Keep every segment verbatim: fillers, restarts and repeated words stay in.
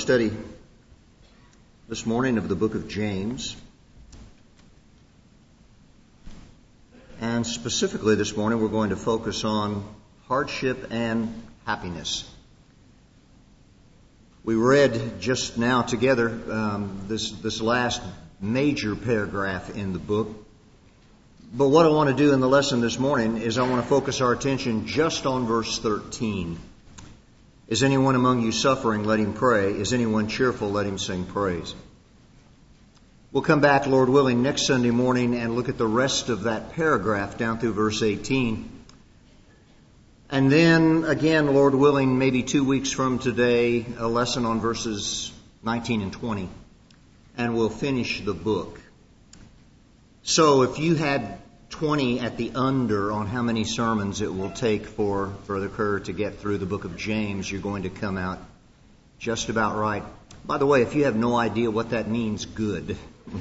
study this morning of the book of James. And specifically this morning we're going to focus on hardship and happiness. We read just now together um, this, this last major paragraph in the book. But what I want to do in the lesson this morning is I want to focus our attention just on verse thirteen. Is anyone among you suffering? Let him pray. Is anyone cheerful? Let him sing praise. We'll come back, Lord willing, next Sunday morning and look at the rest of that paragraph down through verse eighteen. And then, again, Lord willing, maybe two weeks from today, a lesson on verses nineteen and twenty. And we'll finish the book. So if you had twenty at the under on how many sermons it will take for Brother Kerr to get through the book of James, you're going to come out just about right. By the way, if you have no idea what that means, good.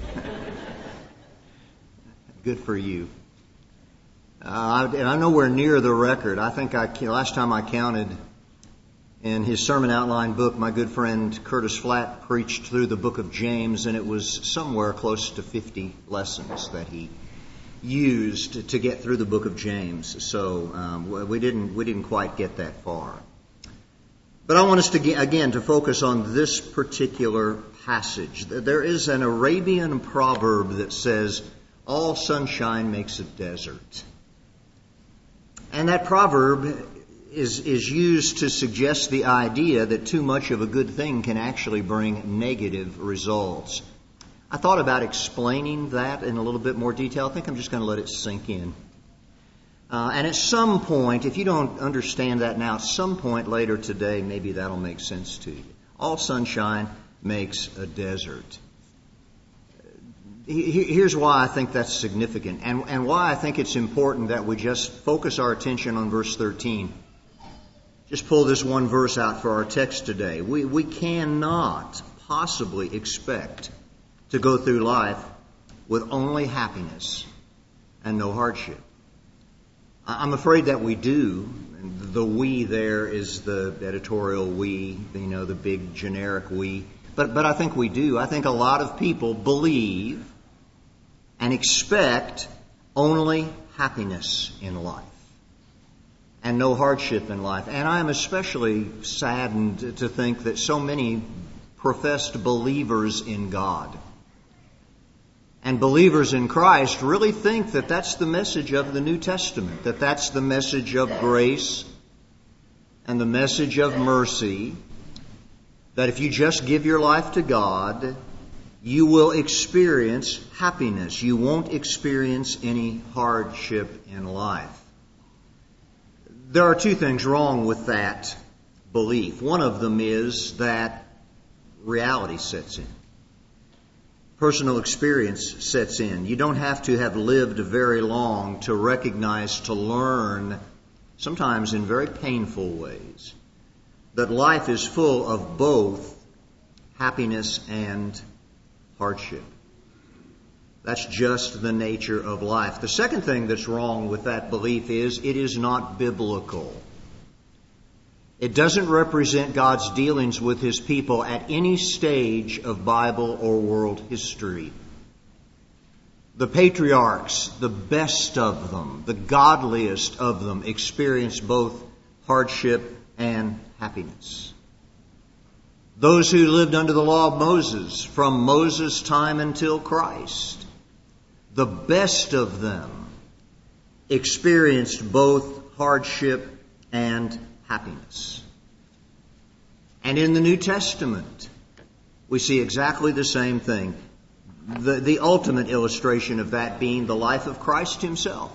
Good for you. Uh, and I know we're near the record. I think I last time I counted in his sermon outline book, my good friend Curtis Flatt preached through the book of James, and it was somewhere close to fifty lessons that he used to get through the book of James. So um, we didn't we didn't quite get that far. But I want us to again to focus on this particular passage. There is an Arabian proverb that says, "All sunshine makes a desert," and that proverb is is used to suggest the idea that too much of a good thing can actually bring negative results. I thought about explaining that in a little bit more detail. I think I'm just going to let it sink in. Uh, and at some point, if you don't understand that now, at some point later today, maybe that'll make sense to you. All sunshine makes a desert. Here's why I think that's significant, and, and why I think it's important that we just focus our attention on verse thirteen. Just pull this one verse out for our text today. We, we cannot possibly expect to go through life with only happiness and no hardship. I'm afraid that we do. The we there is the editorial we, you know, the big generic we. But, but I think we do. I think a lot of people believe and expect only happiness in life and no hardship in life. And I'm especially saddened to think that so many professed believers in God and believers in Christ really think that that's the message of the New Testament, that that's the message of grace and the message of mercy, that if you just give your life to God, you will experience happiness. You won't experience any hardship in life. There are two things wrong with that belief. One of them is that reality sets in. Personal experience sets in. You don't have to have lived very long to recognize, to learn, sometimes in very painful ways, that life is full of both happiness and hardship. That's just the nature of life. The second thing that's wrong with that belief is it is not biblical. It doesn't represent God's dealings with His people at any stage of Bible or world history. The patriarchs, the best of them, the godliest of them, experienced both hardship and happiness. Those who lived under the law of Moses, from Moses' time until Christ, the best of them experienced both hardship and happiness. And in the New Testament, we see exactly the same thing. The, the ultimate illustration of that being the life of Christ Himself,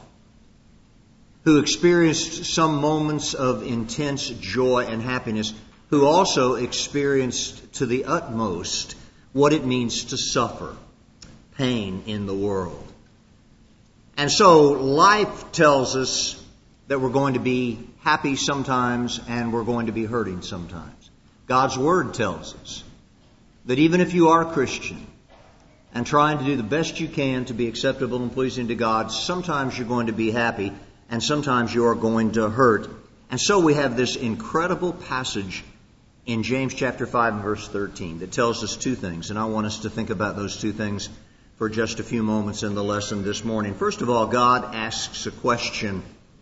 who experienced some moments of intense joy and happiness, who also experienced to the utmost what it means to suffer pain in the world. And so life tells us that we're going to be happy sometimes and we're going to be hurting sometimes. God's Word tells us that even if you are a Christian and trying to do the best you can to be acceptable and pleasing to God, sometimes you're going to be happy and sometimes you are going to hurt. And so we have this incredible passage in James chapter five and verse thirteen that tells us two things, and I want us to think about those two things for just a few moments in the lesson this morning. First of all, God asks a question,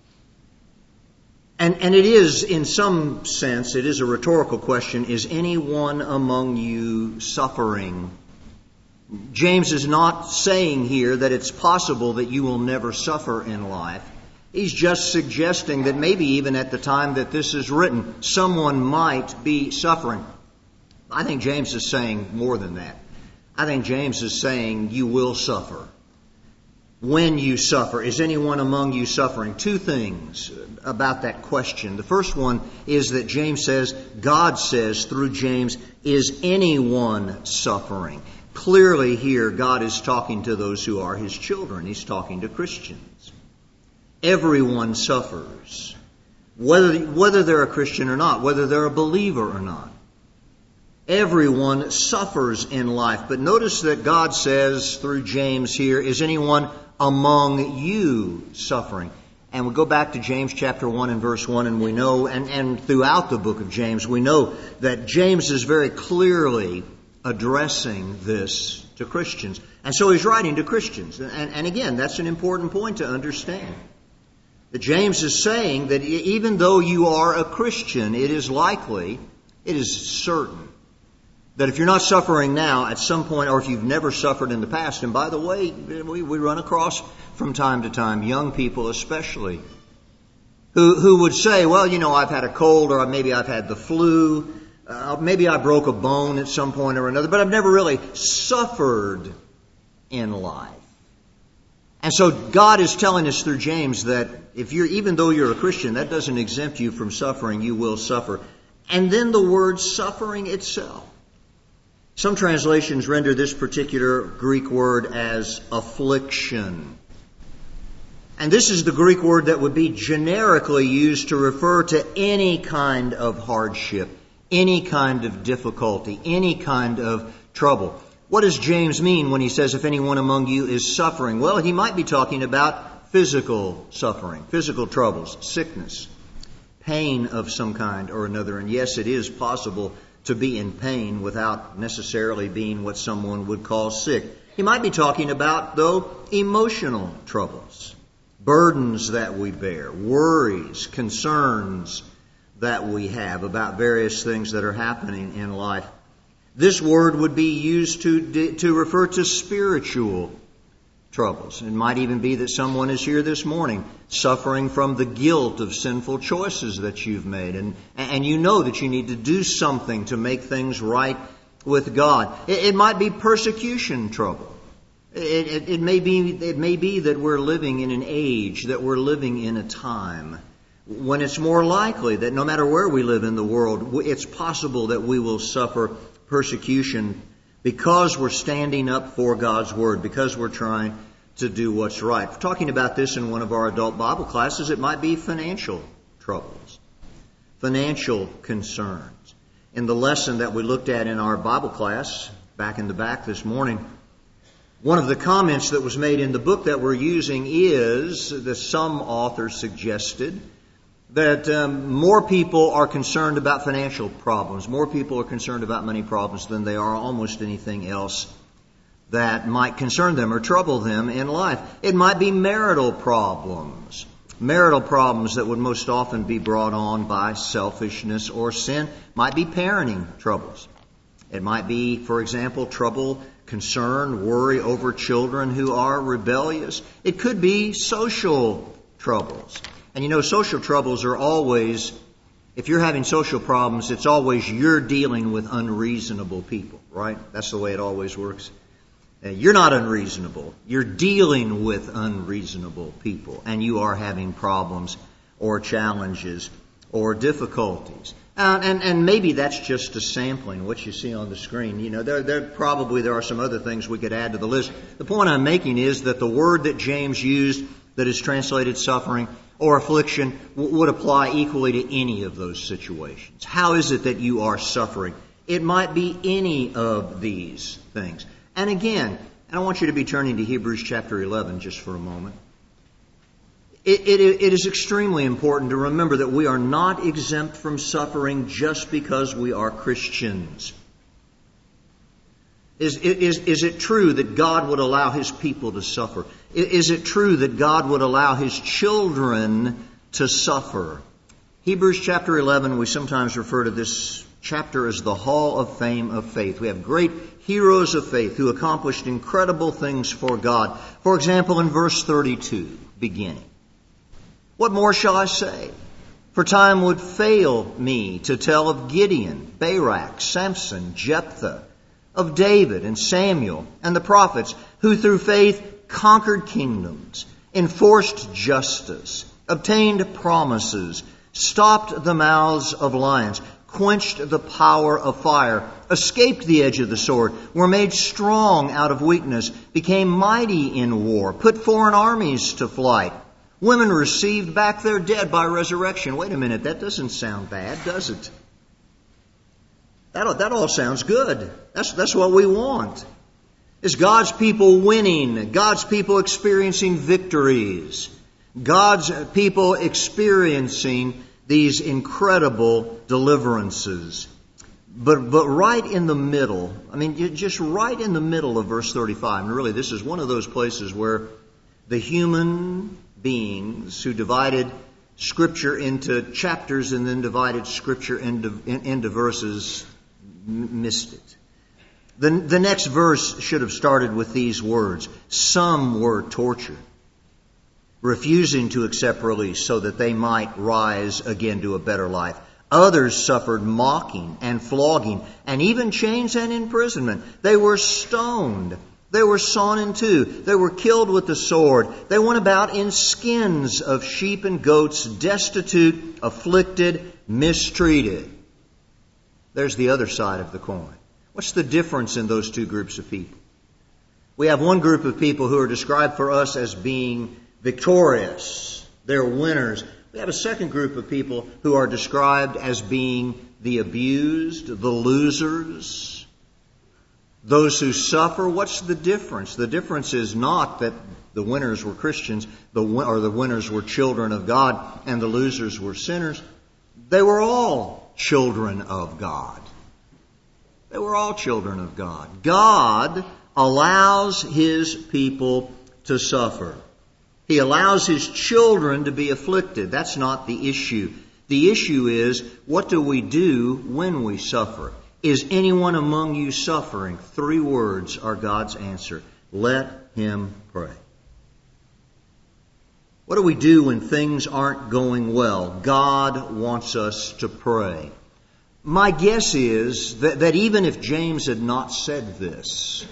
and, and it is, in some sense, it is a rhetorical question: is anyone among you suffering? James is not saying here that it's possible that you will never suffer in life. He's just suggesting that maybe even at the time that this is written, someone might be suffering. I think James is saying more than that. I think James is saying you will suffer. When you suffer, is anyone among you suffering? Two things about that question. The first one is that James says, God says through James, is anyone suffering? Clearly here, God is talking to those who are His children. He's talking to Christians. Everyone suffers, whether, whether they're a Christian or not, whether they're a believer or not. Everyone suffers in life. But notice that God says through James here, is anyone among you suffering? And we go back to James chapter one and verse one, and we know, and, and throughout the book of James, we know that James is very clearly addressing this to Christians. And so he's writing to Christians. And, and again, that's an important point to understand. That James is saying that even though you are a Christian, it is likely, it is certain, that if you're not suffering now, at some point, or if you've never suffered in the past, and by the way, we, we run across from time to time, young people especially, who, who would say, well, you know, I've had a cold, or maybe I've had the flu, uh, maybe I broke a bone at some point or another, but I've never really suffered in life. And so God is telling us through James that if you're, even though you're a Christian, that doesn't exempt you from suffering. You will suffer. And then the word suffering itself. Some translations render this particular Greek word as affliction. And this is the Greek word that would be generically used to refer to any kind of hardship, any kind of difficulty, any kind of trouble. What does James mean when he says, if anyone among you is suffering? Well, he might be talking about physical suffering, physical troubles, sickness, pain of some kind or another. And yes, it is possible to be in pain without necessarily being what someone would call sick. He might be talking about, though, emotional troubles, burdens that we bear, worries, concerns that we have about various things that are happening in life. This word would be used to, to refer to spiritual troubles. It might even be that someone is here this morning suffering from the guilt of sinful choices that you've made. And, and you know that you need to do something to make things right with God. It, it might be persecution trouble. It, it, it, may be, it may be that we're living in an age, that we're living in a time when it's more likely that no matter where we live in the world, it's possible that we will suffer persecution because we're standing up for God's Word, because we're trying to do what's right. If we're talking about this in one of our adult Bible classes, it might be financial troubles, financial concerns. In the lesson that we looked at in our Bible class back in the back this morning, one of the comments that was made in the book that we're using is that some authors suggested that um, more people are concerned about financial problems, more people are concerned about money problems than they are almost anything else that might concern them or trouble them in life. It might be marital problems, marital problems that would most often be brought on by selfishness or sin. Might be parenting troubles. It might be, for example, trouble, concern, worry over children who are rebellious. It could be social troubles. And you know, social troubles are always, if you're having social problems, it's always you're dealing with unreasonable people, right? That's the way it always works. Uh, you're not unreasonable. You're dealing with unreasonable people, and you are having problems or challenges or difficulties. Uh, and, and maybe that's just a sampling, what you see on the screen. You know, there, there probably there are some other things we could add to the list. The point I'm making is that the word that James used that is translated suffering or affliction w- would apply equally to any of those situations. How is it that you are suffering? It might be any of these things. And again, and I want you to be turning to Hebrews chapter eleven just for a moment. It, it, it is extremely important to remember that we are not exempt from suffering just because we are Christians. Is, is, is it true that God would allow His people to suffer? Is it true that God would allow His children to suffer? Hebrews chapter eleven, we sometimes refer to this chapter as the Hall of Fame of Faith. We have great heroes of faith who accomplished incredible things for God. For example, in verse thirty-two, beginning, "What more shall I say? For time would fail me to tell of Gideon, Barak, Samson, Jephthah, of David and Samuel and the prophets, who through faith conquered kingdoms, enforced justice, obtained promises, stopped the mouths of lions, quenched the power of fire, escaped the edge of the sword, were made strong out of weakness, became mighty in war, put foreign armies to flight. Women received back their dead by resurrection." Wait a minute, that doesn't sound bad, does it? That, that all sounds good. That's, that's what we want. Is God's people winning? God's people experiencing victories? God's people experiencing these incredible deliverances? But, but right in the middle, I mean, just right in the middle of verse thirty-five, and really this is one of those places where the human beings who divided Scripture into chapters and then divided Scripture into, into verses missed it. The, the next verse should have started with these words: "Some were tortured, refusing to accept release so that they might rise again to a better life. Others suffered mocking and flogging and even chains and imprisonment. They were stoned. They were sawn in two. They were killed with the sword. They went about in skins of sheep and goats, destitute, afflicted, mistreated." There's the other side of the coin. What's the difference in those two groups of people? We have one group of people who are described for us as being victorious. They're winners. We have a second group of people who are described as being the abused, the losers, those who suffer. What's the difference? The difference is not that the winners were Christians, the or the winners were children of God, and the losers were sinners. They were all children of God. They were all children of God. God allows His people to suffer. He allows His children to be afflicted. That's not the issue. The issue is, what do we do when we suffer? Is anyone among you suffering? Three words are God's answer. Let him pray. What do we do when things aren't going well? God wants us to pray. My guess is that, that even if James had not said this,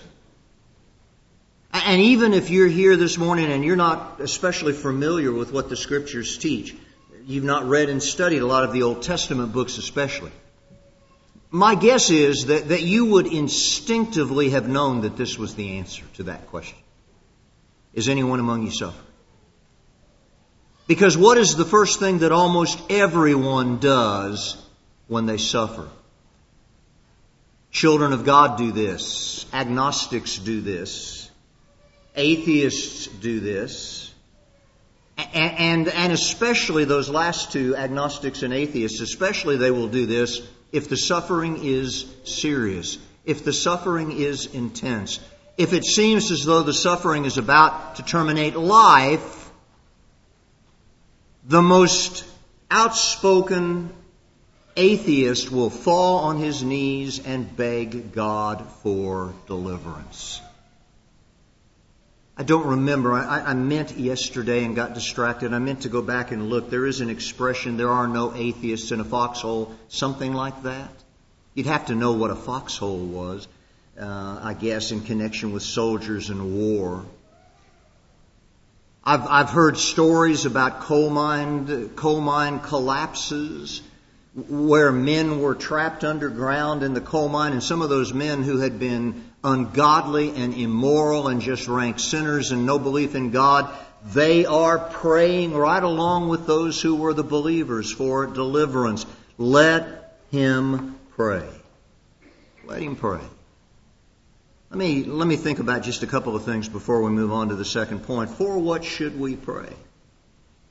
and even if you're here this morning and you're not especially familiar with what the Scriptures teach, you've not read and studied a lot of the Old Testament books especially, my guess is that, that you would instinctively have known that this was the answer to that question. Is anyone among you suffering? Because what is the first thing that almost everyone does when they suffer? Children of God do this. Agnostics do this. Atheists do this. And, and, and especially those last two, agnostics and atheists, especially they will do this if the suffering is serious, if the suffering is intense, if it seems as though the suffering is about to terminate life. The most outspoken atheist will fall on his knees and beg God for deliverance. I don't remember. I, I meant yesterday and got distracted. I meant to go back and look. There is an expression, "There are no atheists in a foxhole," something like that. You'd have to know what a foxhole was, uh, I guess, in connection with soldiers and war. I've, I've heard stories about coal mine, coal mine collapses where men were trapped underground in the coal mine, and some of those men who had been ungodly and immoral and just rank sinners and no belief in God, they are praying right along with those who were the believers for deliverance. Let him pray. Let him pray. Let me, let me think about just a couple of things before we move on to the second point. For what should we pray?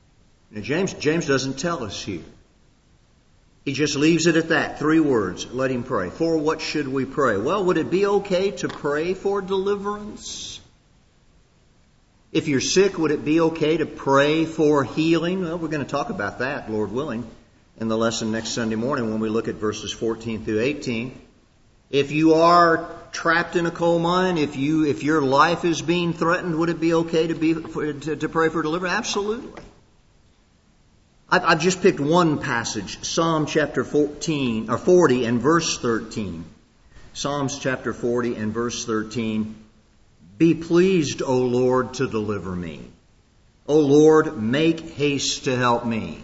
Now, James, James doesn't tell us here. He just leaves it at that. Three words. Let him pray. For what should we pray? Well, would it be okay to pray for deliverance? If you're sick, would it be okay to pray for healing? Well, we're going to talk about that, Lord willing, in the lesson next Sunday morning when we look at verses fourteen through eighteen. If you are trapped in a coal mine, if you if your life is being threatened, would it be okay to be to, to pray for deliverance? Absolutely. I've, I've just picked one passage, Psalm chapter fourteen or forty and verse thirteen. Psalms chapter forty and verse thirteen. Be pleased, O Lord, to deliver me. O Lord, make haste to help me.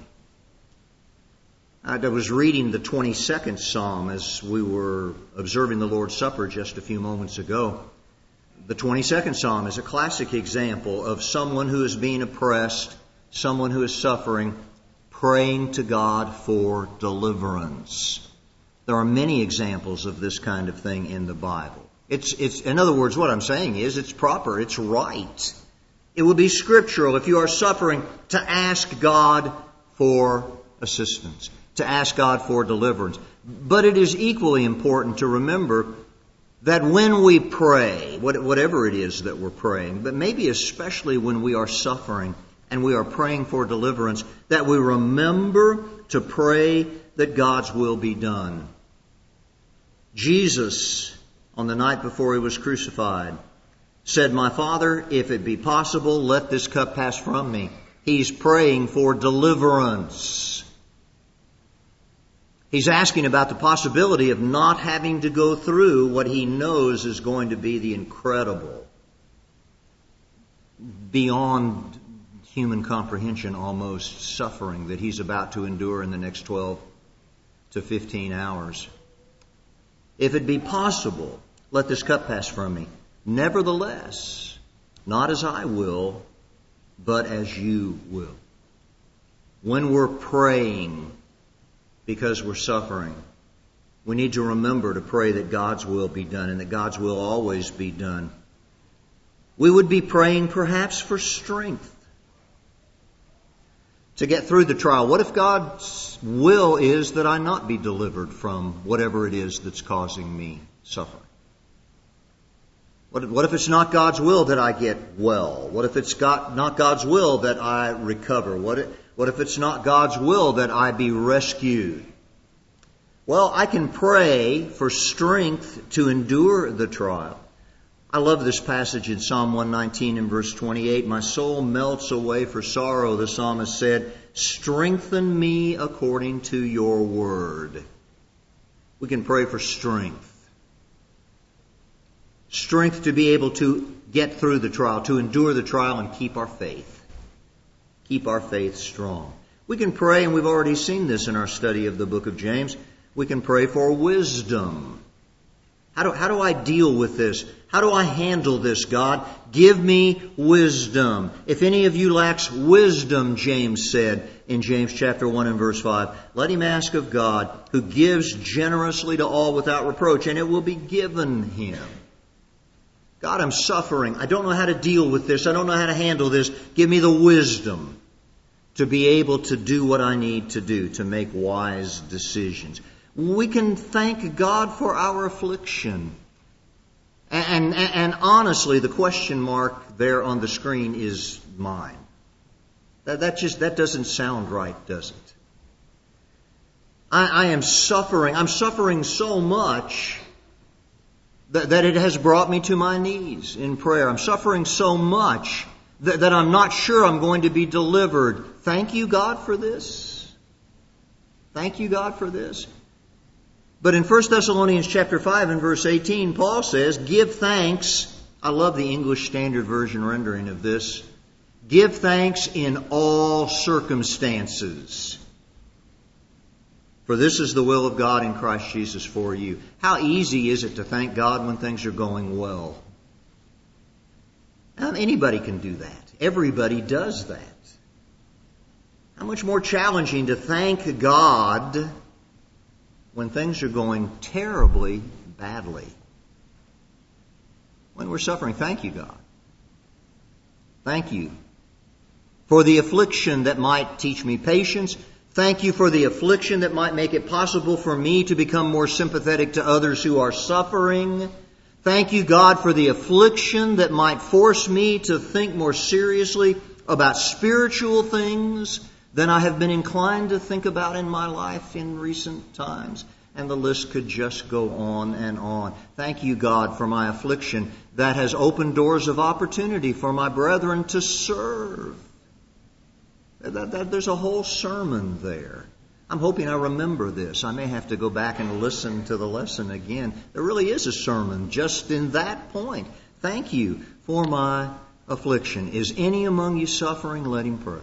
I was reading the twenty-second Psalm as we were observing the Lord's Supper just a few moments ago. The twenty-second Psalm is a classic example of someone who is being oppressed, someone who is suffering, praying to God for deliverance. There are many examples of this kind of thing in the Bible. It's, it's, in other words, what I'm saying is it's proper, it's right. It would be scriptural if you are suffering to ask God for assistance, to ask God for deliverance. But it is equally important to remember that when we pray, whatever it is that we're praying, but maybe especially when we are suffering and we are praying for deliverance, that we remember to pray that God's will be done. Jesus, on the night before he was crucified, said, My Father, if it be possible, let this cup pass from me. He's praying for deliverance. He's asking about the possibility of not having to go through what he knows is going to be the incredible, beyond human comprehension almost, suffering that he's about to endure in the next twelve to fifteen hours. If it be possible, let this cup pass from me. Nevertheless, not as I will, but as you will. When we're praying because we're suffering, we need to remember to pray that God's will be done and that God's will always be done. We would be praying perhaps for strength to get through the trial. What if God's will is that I not be delivered from whatever it is that's causing me suffering? What if, what if it's not God's will that I get well? What if it's God, not God's will that I recover? What if, what if it's not God's will that I be rescued? Well, I can pray for strength to endure the trial. I love this passage in Psalm one nineteen and verse twenty-eight. My soul melts away for sorrow, the psalmist said. Strengthen me according to your word. We can pray for strength. Strength to be able to get through the trial, to endure the trial and keep our faith. Keep our faith strong. We can pray, and we've already seen this in our study of the book of James, we can pray for wisdom. How do, how do I deal with this? How do I handle this, God? Give me wisdom. If any of you lacks wisdom, James said in James chapter one and verse five, let him ask of God, who gives generously to all without reproach, and it will be given him. God, I'm suffering. I don't know how to deal with this. I don't know how to handle this. Give me the wisdom to be able to do what I need to do, to make wise decisions. We can thank God for our affliction. And, and, and honestly, the question mark there on the screen is mine. That, that just, that doesn't sound right, does it? I, I am suffering. I'm suffering so much that, that it has brought me to my knees in prayer. I'm suffering so much that, that I'm not sure I'm going to be delivered. Thank you, God, for this. Thank you, God, for this. But in First Thessalonians chapter five and verse eighteen, Paul says, give thanks. I love the English Standard Version rendering of this. Give thanks in all circumstances. For this is the will of God in Christ Jesus for you. How easy is it to thank God when things are going well? Now, anybody can do that. Everybody does that. How much more challenging to thank God when things are going terribly badly. When we're suffering, thank you, God. Thank you for the affliction that might teach me patience. Thank you for the affliction that might make it possible for me to become more sympathetic to others who are suffering. Thank you, God, for the affliction that might force me to think more seriously about spiritual things than I have been inclined to think about in my life in recent times. And the list could just go on and on. Thank you, God, for my affliction that has opened doors of opportunity for my brethren to serve. That, that, there's a whole sermon there. I'm hoping I remember this. I may have to go back and listen to the lesson again. There really is a sermon just in that point. Thank you for my affliction. Is any among you suffering? Let him pray.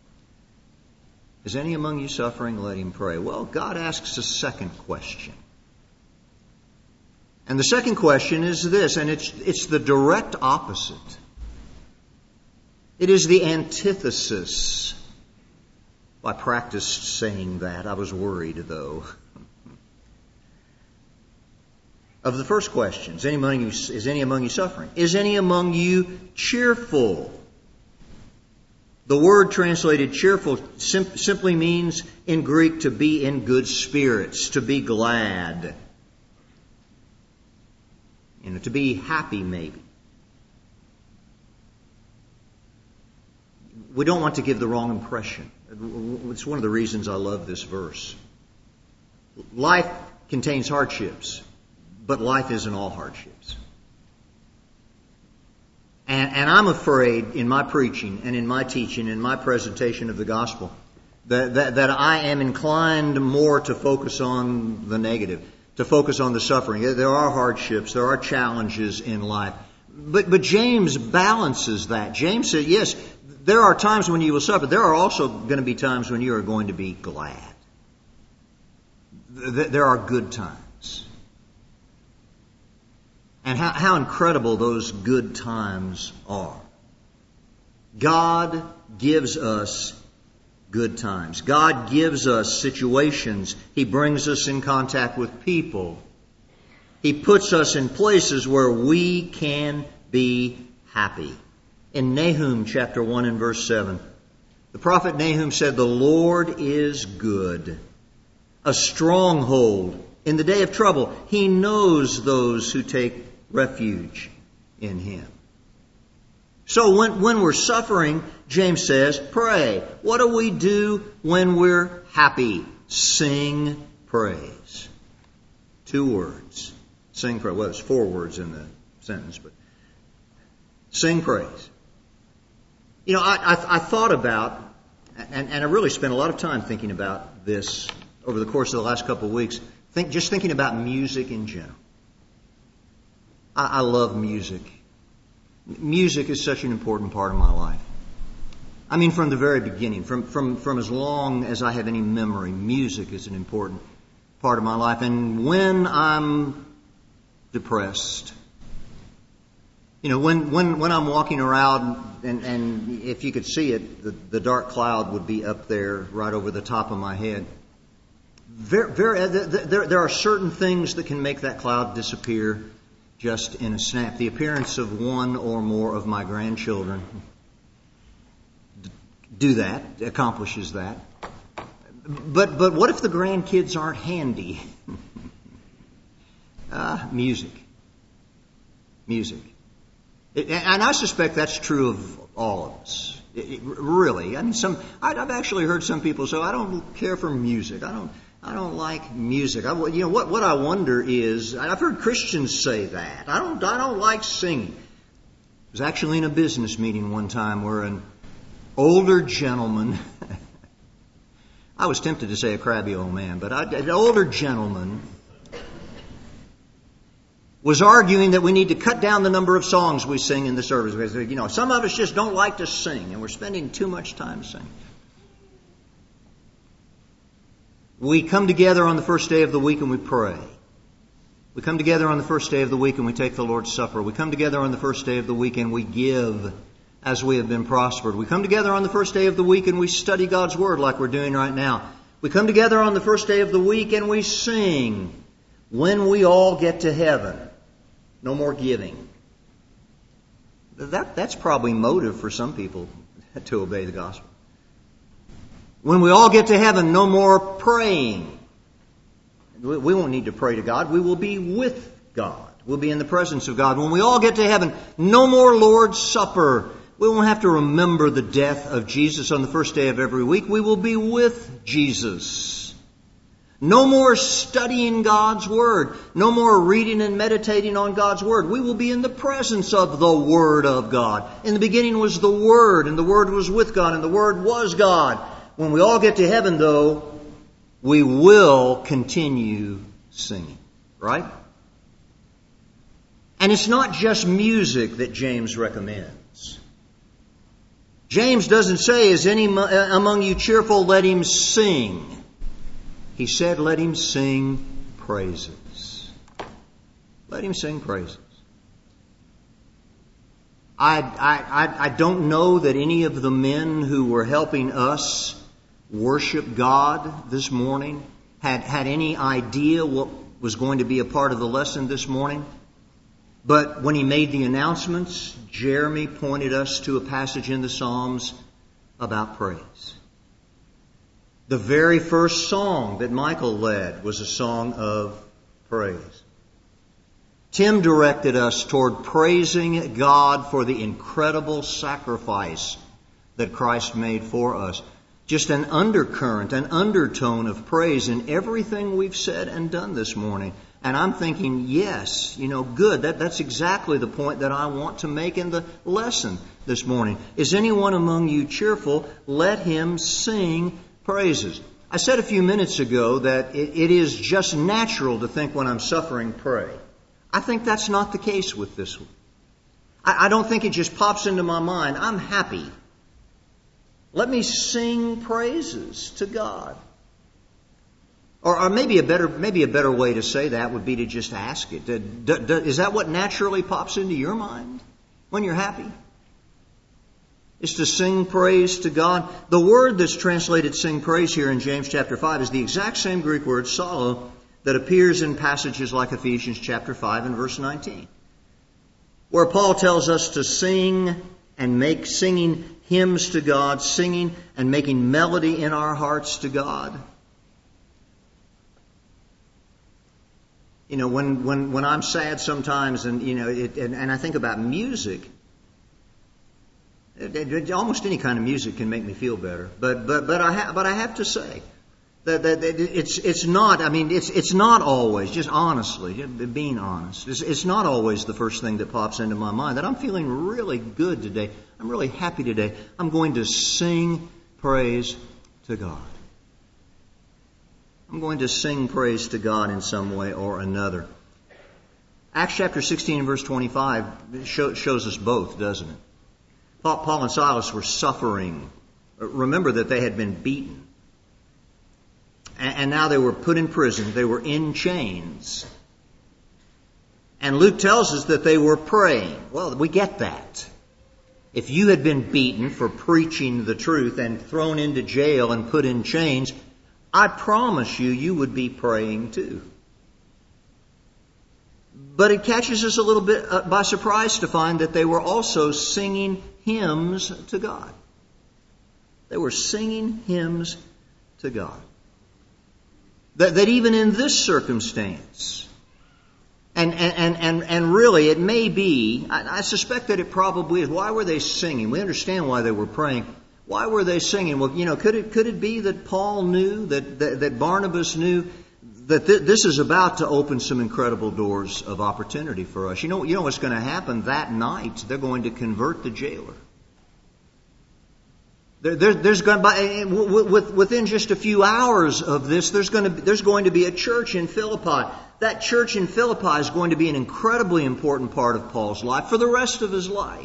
Is any among you suffering? Let him pray. Well, God asks a second question. And the second question is this, and it's, it's the direct opposite. It is the antithesis. Well, I practiced saying that. I was worried, though. Of the first question, is any among you, is any among you suffering? Is any among you cheerful? The word translated cheerful sim- simply means in Greek to be in good spirits, to be glad. You know, to be happy maybe. We don't want to give the wrong impression. It's one of the reasons I love this verse. Life contains hardships, but life isn't all hardships. And, and I'm afraid in my preaching and in my teaching, in my presentation of the gospel, that, that, that I am inclined more to focus on the negative, to focus on the suffering. There are hardships, there are challenges in life. But, but James balances that. James said, yes, there are times when you will suffer. There are also going to be times when you are going to be glad. There are good times. And how, how incredible those good times are. God gives us good times. God gives us situations. He brings us in contact with people. He puts us in places where we can be happy. In Nahum chapter one and verse seven, the prophet Nahum said, "The Lord is good, a stronghold in the day of trouble. He knows those who take refuge in Him." So when, when we're suffering, James says, pray. What do we do when we're happy? Sing praise. Two words. Sing praise. Well, there's four words in the sentence, but sing praise. You know, I, I, I thought about, and, and I really spent a lot of time thinking about this over the course of the last couple of weeks, think, just thinking about music in general. I, I love music. Music is such an important part of my life. I mean, from the very beginning, from, from, from as long as I have any memory, music is an important part of my life. And when I'm depressed, you know, when, when, when I'm walking around, and, and if you could see it, the, the dark cloud would be up there right over the top of my head. There, there, there, there are certain things that can make that cloud disappear just in a snap. The appearance of one or more of my grandchildren do that, accomplishes that. But, but what if the grandkids aren't handy? uh, music. Music. It, and I suspect that's true of all of us. It, it, really. I mean, some, I, I've actually heard some people say, I don't care for music. I don't, I don't like music. I, you know, what, what I wonder is, I've heard Christians say that. I don't, I don't like singing. I was actually in a business meeting one time where an older gentleman, I was tempted to say a crabby old man, but I, an older gentleman was arguing that we need to cut down the number of songs we sing in the service. Because, you know, some of us just don't like to sing, and we're spending too much time singing. We come together on the first day of the week and we pray. We come together on the first day of the week and we take the Lord's Supper. We come together on the first day of the week and we give as we have been prospered. We come together on the first day of the week and we study God's Word like we're doing right now. We come together on the first day of the week and we sing, "When we all get to heaven, no more giving." That, that's probably motive for some people to obey the gospel. When we all get to heaven, no more praying. We won't need to pray to God. We will be with God. We'll be in the presence of God. When we all get to heaven, no more Lord's Supper. We won't have to remember the death of Jesus on the first day of every week. We will be with Jesus. No more studying God's Word. No more reading and meditating on God's Word. We will be in the presence of the Word of God. In the beginning was the Word, and the Word was with God, and the Word was God. When we all get to heaven, though, we will continue singing. Right? And it's not just music that James recommends. James doesn't say, is any among you cheerful? Let him sing. He said, let him sing praises. Let him sing praises. I, I, I don't know that any of the men who were helping us worship God this morning had, had any idea what was going to be a part of the lesson this morning. But when he made the announcements, Jeremy pointed us to a passage in the Psalms about praise. The very first song that Michael led was a song of praise. Tim directed us toward praising God for the incredible sacrifice that Christ made for us. Just an undercurrent, an undertone of praise in everything we've said and done this morning. And I'm thinking, yes, you know, good. That, that's exactly the point that I want to make in the lesson this morning. Is anyone among you cheerful? Let him sing praises. I said a few minutes ago that it, it is just natural to think when I'm suffering, pray. I think that's not the case with this one. I, I don't think it just pops into my mind. I'm happy. Let me sing praises to God. Or, or maybe a better maybe a better way to say that would be to just ask it. Do, do, is that what naturally pops into your mind when you're happy? Is to sing praise to God. The word that's translated sing praise here in James chapter five is the exact same Greek word, psallo, that appears in passages like Ephesians chapter five and verse nineteen, where Paul tells us to sing and make singing hymns to God, singing and making melody in our hearts to God. You know, when, when, when I'm sad sometimes and, you know, it, and, and I think about music, it, it, almost any kind of music can make me feel better. But, but, but I ha- but I have to say that, that, that it's, it's not, I mean, it's, it's not always, just honestly, just being honest, it's, it's not always the first thing that pops into my mind that I'm feeling really good today. I'm really happy today. I'm going to sing praise to God. I'm going to sing praise to God in some way or another. Acts chapter sixteen and verse twenty-five shows us both, doesn't it? Paul and Silas were suffering. Remember that they had been beaten. And now they were put in prison. They were in chains. And Luke tells us that they were praying. Well, we get that. If you had been beaten for preaching the truth and thrown into jail and put in chains, I promise you, you would be praying too. But it catches us a little bit by surprise to find that they were also singing hymns to God. They were singing hymns to God. That, that even in this circumstance, and, and, and, and really it may be, I, I suspect that it probably is, why were they singing? We understand why they were praying. Why were they singing? Well, you know, could it could it be that Paul knew, that that, that Barnabas knew that th- this is about to open some incredible doors of opportunity for us? You know, you know what's going to happen that night? They're going to convert the jailer. There, there, there's going to, with, within just a few hours of this, there's going to there's going to be a church in Philippi. That church in Philippi is going to be an incredibly important part of Paul's life for the rest of his life.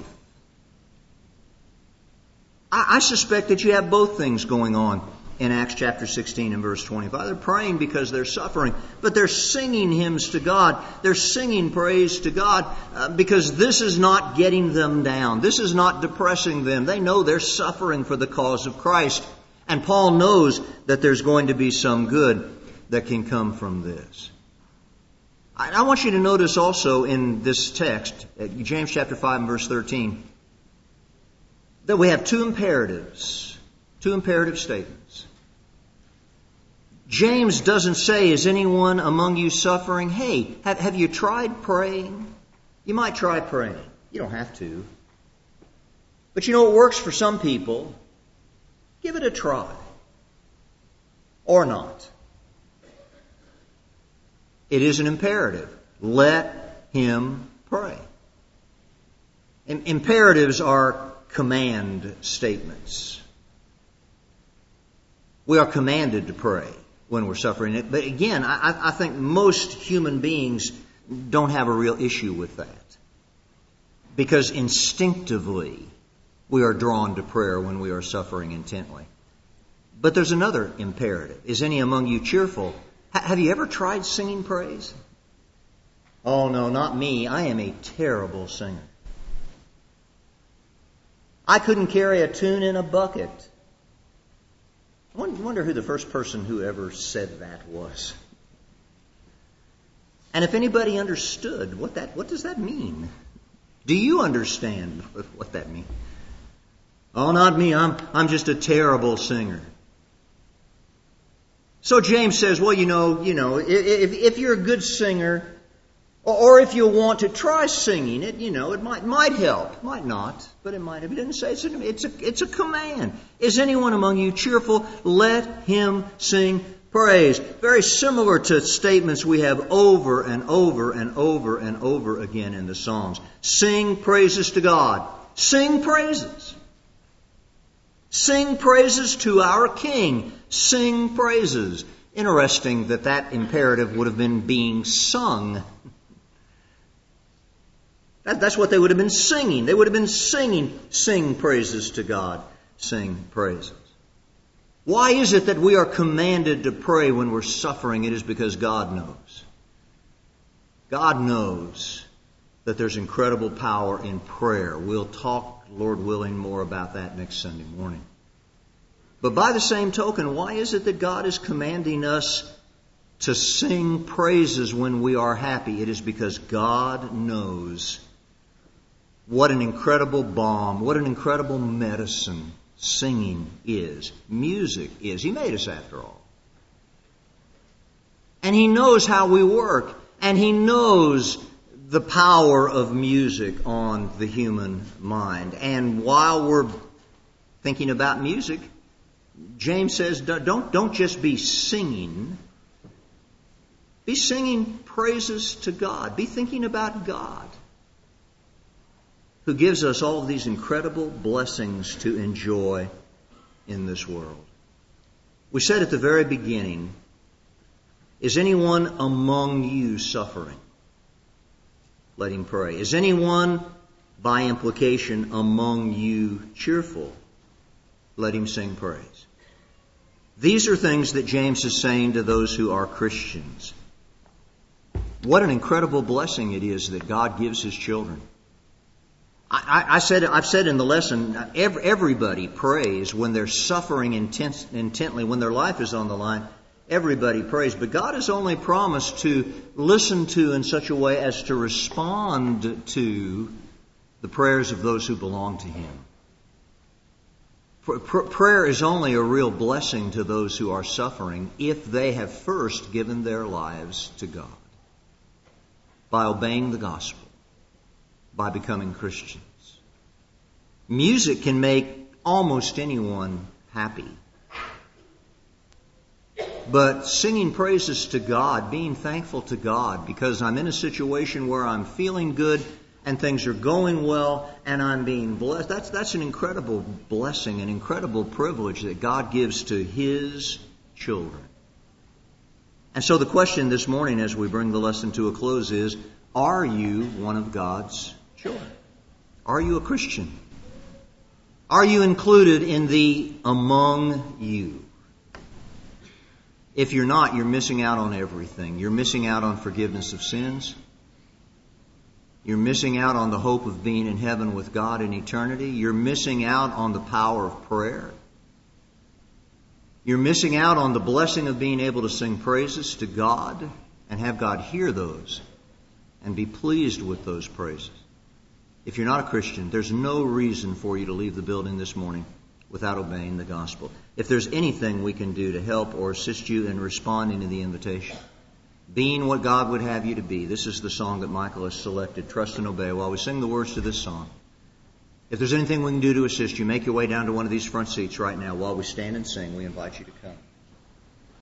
I suspect that you have both things going on in Acts chapter sixteen and verse twenty-five. They're praying because they're suffering, but they're singing hymns to God. They're singing praise to God uh, because this is not getting them down. This is not depressing them. They know they're suffering for the cause of Christ. And Paul knows that there's going to be some good that can come from this. I, I want you to notice also in this text, James chapter five and verse thirteen, that we have two imperatives, two imperative statements. James doesn't say, is anyone among you suffering? Hey, have, have you tried praying? You might try praying. You don't have to. But you know, it works for some people. Give it a try. Or not. It is an imperative. Let him pray. Im- imperatives are command statements. We are commanded to pray when we're suffering it. But again, I, I think most human beings don't have a real issue with that. Because instinctively, we are drawn to prayer when we are suffering intently. But there's another imperative. Is any among you cheerful? H- have you ever tried singing praise? Oh no, not me. I am a terrible singer. I couldn't carry a tune in a bucket. I wonder who the first person who ever said that was. And if anybody understood what that, what does that mean? Do you understand what that means? Oh, not me. I'm, I'm just a terrible singer. So James says, well, you know, you know, if, if you're a good singer, or if you want to try singing it, you know, it might might help, might not, but it might. If he didn't say it's a, it's a it's a command. Is anyone among you cheerful? Let him sing praise. Very similar to statements we have over and over and over and over again in the Psalms. Sing praises to God. Sing praises. Sing praises to our King. Sing praises. Interesting that that imperative would have been being sung. That, that's what they would have been singing. They would have been singing, sing praises to God. Sing praises. Why is it that we are commanded to pray when we're suffering? It is because God knows. God knows that there's incredible power in prayer. We'll talk, Lord willing, more about that next Sunday morning. But by the same token, why is it that God is commanding us to sing praises when we are happy? It is because God knows what an incredible balm, what an incredible medicine singing is, music is. He made us after all. And He knows how we work. And He knows the power of music on the human mind. And while we're thinking about music, James says, don't, don't just be singing. Be singing praises to God. Be thinking about God, who gives us all of these incredible blessings to enjoy in this world. We said at the very beginning, is anyone among you suffering? Let him pray. Is anyone, by implication, among you cheerful? Let him sing praise. These are things that James is saying to those who are Christians. What an incredible blessing it is that God gives His children. I, I said, I've said in the lesson, every, everybody prays when they're suffering intent, intently, when their life is on the line. Everybody prays, but God has only promised to listen to in such a way as to respond to the prayers of those who belong to Him. Prayer is only a real blessing to those who are suffering if they have first given their lives to God by obeying the gospel, by becoming Christians. Music can make almost anyone happy. But singing praises to God, being thankful to God because I'm in a situation where I'm feeling good and things are going well and I'm being blessed, that's, that's an incredible blessing, an incredible privilege that God gives to His children. And so the question this morning as we bring the lesson to a close is, are you one of God's children? Are you a Christian? Are you included in the among you? If you're not, you're missing out on everything. You're missing out on forgiveness of sins. You're missing out on the hope of being in heaven with God in eternity. You're missing out on the power of prayer. You're missing out on the blessing of being able to sing praises to God and have God hear those and be pleased with those praises. If you're not a Christian, there's no reason for you to leave the building this morning without obeying the gospel. If there's anything we can do to help or assist you in responding to the invitation, being what God would have you to be, this is the song that Michael has selected, Trust and Obey, while we sing the words to this song. If there's anything we can do to assist you, make your way down to one of these front seats right now while we stand and sing. We invite you to come.